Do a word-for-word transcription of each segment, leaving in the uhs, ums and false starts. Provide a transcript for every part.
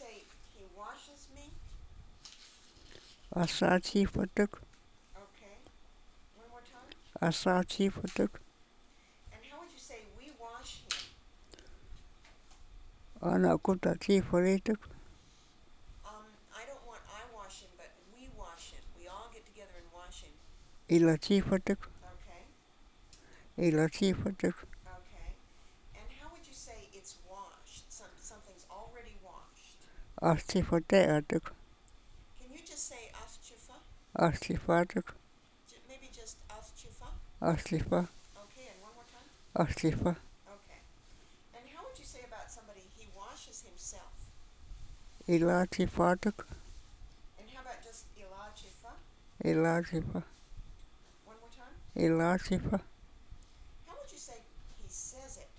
say he washes me? Asachi Fatuk. Okay. One more time. Asachi Fatuk. And how would you say we wash him? Anakutachi Farituk. Um, I don't want I wash him, but we wash him. We all get together and wash him. Ilachi Fatuk. Okay. Ilachi Fatuk. Okay. And how would you say it's washed? Some something's already washed. Asti Fatuk. Can you just say afchifa? Asti Fatuk. J- maybe just afchifa? Astifa. Okay, and one more time? Astifa. Okay. And how would you say about somebody he washes himself? Ilachi Fatuk. And how about just ilachifa? Ilachifa. One more time? Ilachifa. How would you say he says it?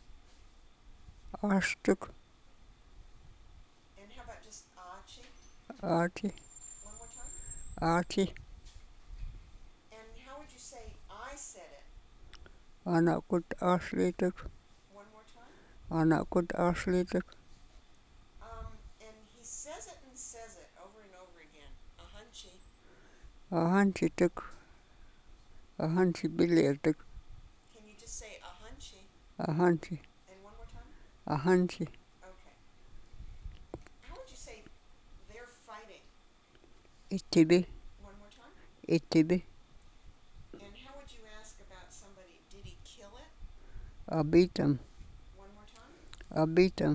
Astuk. And how about just achi? Achi. One more time? Achi. And how would you say I said it? Anakut Aslituk. One more time? Anakut Aslituk. Um, and he says it and says it over and over again. Ahanchi. Ahanchi tuk. Ahanchi Biliatuk. Can you just say ahanchi? Ahanchi. And one more time? Ahanchi. Okay. How would you say they're fighting? Itibi. One more time? Itibi. And how would you ask about somebody? Did he kill it? Abitam. One more time? Abitam.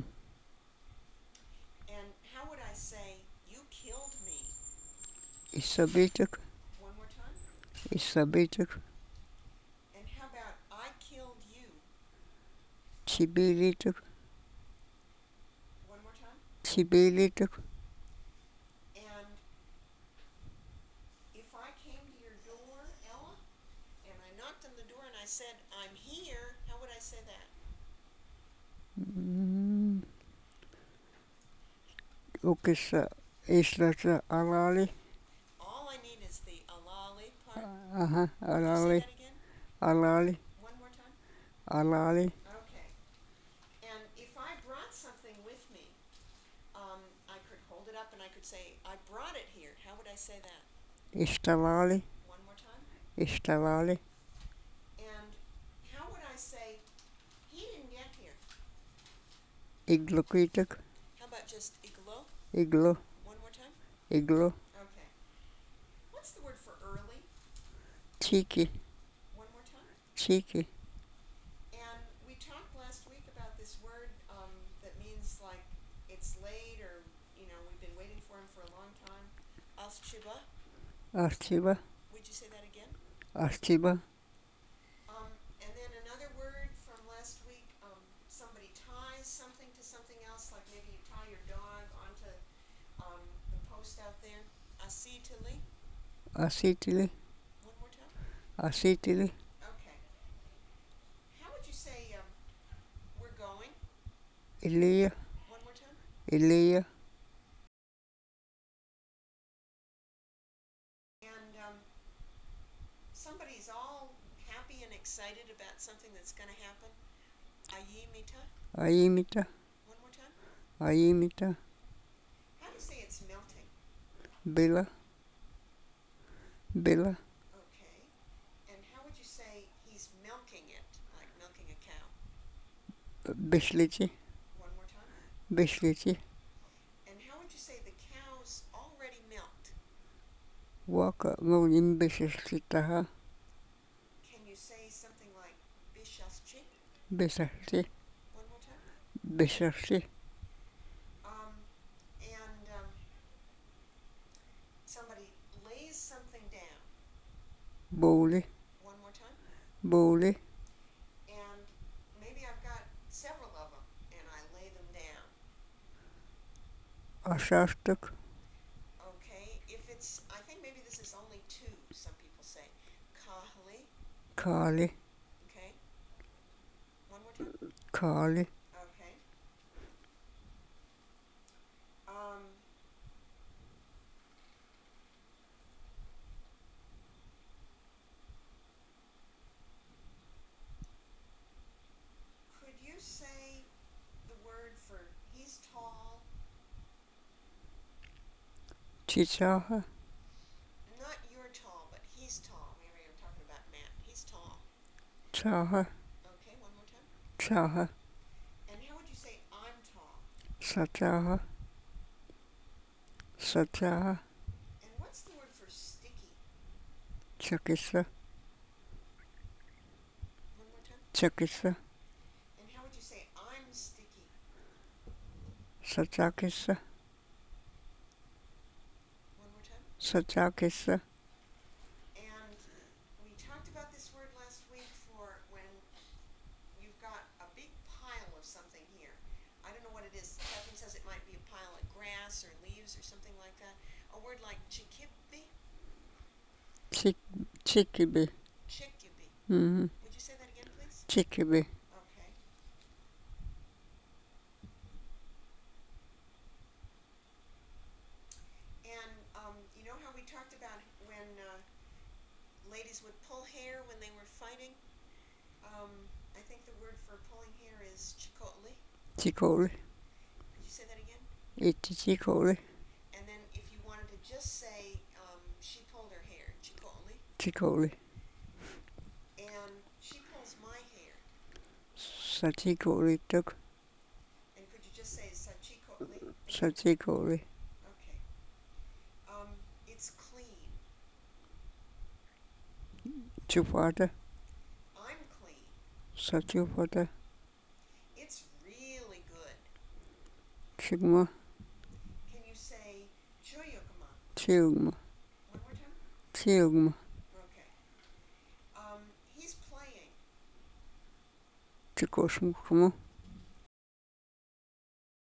And how would I say, you killed me? Isabituk. One more time? Isabituk. And how about, I killed you? Chibilituk. One more time? Chibilituk. And if I came to your door, Ella, and I knocked on the door and I said, I'm here, how would I say that? Mm. Ukissa Islata Alali. All I need is the alali part. Uh-huh. Can you say Alali. that again? Alali. One more time? Alali. Okay. And if I brought something with me, um, I could hold it up and I could say, I brought it here. How would I say that? Istalali. One more time? Istalali. And how would I say, he didn't get here? Iglukituk. How about just iglo? Iglu. One more time? Iglu. Okay. What's the word for early? Chiki. One more time? Chiki. And we talked last week about this word um, that means like it's late or, you know, we've been waiting for him for a long time. Aschiba. Astiba. Would you say that again? Astiba. Um, and then another word from last week, um, somebody ties something to something else, like maybe you tie your dog onto um, the post out there. Asitili. Asitili. One more time? Asitili. Okay. How would you say um, we're going? Ilia. One more time? Ilia. And um, somebody's all happy and excited about something that's going to happen. Ayimita. Ayimita. One more time? Ayimita. How do you say it's melting? Bila. Bila. Okay. And how would you say he's milking it, like milking a cow? Bishlichi. One more time? Bishlichi. And how would you say the cow's already milked? Waka Molim Bishlichitaha. Can you say something like bishaschi? Bishlichi. One more time? Bishlichi. Um, and um, somebody lays something down. Bowli. One more time? Bowli. And maybe I've got several of them, and I lay them down. Ashastuk. Okay, if it's, I think maybe this is only two, some people say. Kahli. Kali. Okay. One more time? Kali. Okay. Um, could you say the word for he's tall? Chichaha. Not you're tall, but he's tall. Maybe I'm talking about Matt. He's tall. Chaha. Okay, one more time. Chaha. And how would you say I'm tall? Sachaha. Sachaha. And what's the word for sticky? Chakisa. One more time. Chakisa. And how would you say I'm sticky? Sachakisa. One more time. Sachakisa. And we talked about this word last week for when you've got a big pile of something here. I don't know what it is. Catherine says it might be a pile of grass or leaves or something like that. A word like chikibi, Chik. Chikibi. chikibi. Mm-hmm. Would you say that again, please? Chikibi. Okay. And um, you know how we talked about when uh, ladies would pull hair when they were fighting? Um, I think the word for pulling hair is chikotli. Chikoli. Could you say that again? Iti chikoli. And then if you wanted to just say um, she pulled her hair, chikotli. Chikoli. And she pulls my hair. Sachikoli tuk. And could you just say sachikotli? Sachikoli. Okay. Um, it's clean. Chupata. I'm clean. Sachupata. It's really good. Chigma. Can you say chuyokama? Chilgma. One more time? Chilgma. Okay. Um, he's playing. Chikosmukma.